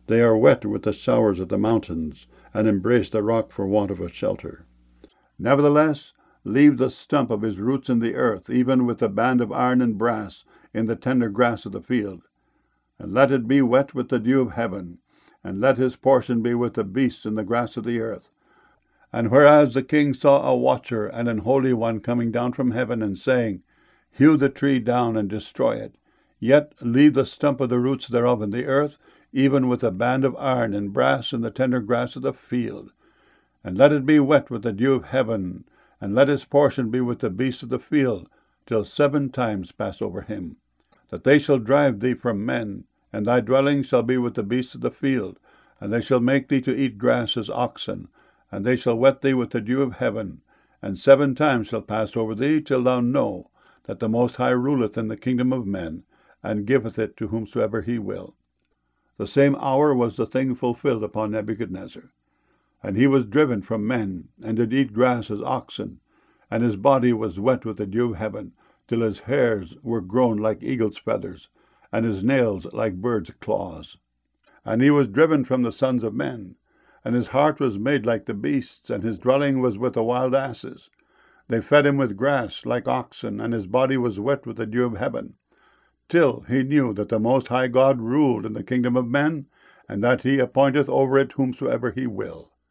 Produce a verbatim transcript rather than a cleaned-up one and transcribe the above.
They are wet with the showers of the mountains, and embrace the rock for want of a shelter. Nevertheless, leave the stump of his roots in the earth, even with the band of iron and brass in the tender grass of the field. And let it be wet with the dew of heaven, and let his portion be with the beasts in the grass of the earth. And whereas the king saw a watcher and an holy one coming down from heaven, and saying, Hew the tree down and destroy it, yet leave the stump of the roots thereof in the earth, even with a band of iron and brass in the tender grass of the field. And let it be wet with the dew of heaven, and let his portion be with the beasts of the field, till seven times pass over him. That they shall drive thee from men, and thy dwelling shall be with the beasts of the field, and they shall make thee to eat grass as oxen, and they shall wet thee with the dew of heaven, and seven times shall pass over thee, till thou know that the Most High ruleth in the kingdom of men, and giveth it to whomsoever he will. The same hour was the thing fulfilled upon Nebuchadnezzar. And he was driven from men, and did eat grass as oxen, and his body was wet with the dew of heaven, till his hairs were grown like eagle's feathers, and his nails like birds' claws. And he was driven from the sons of men, and his heart was made like the beasts, and his dwelling was with the wild asses. They fed him with grass like oxen, and his body was wet with the dew of heaven, till he knew that the Most High God ruled in the kingdom of men, and that he appointeth over it whomsoever he will.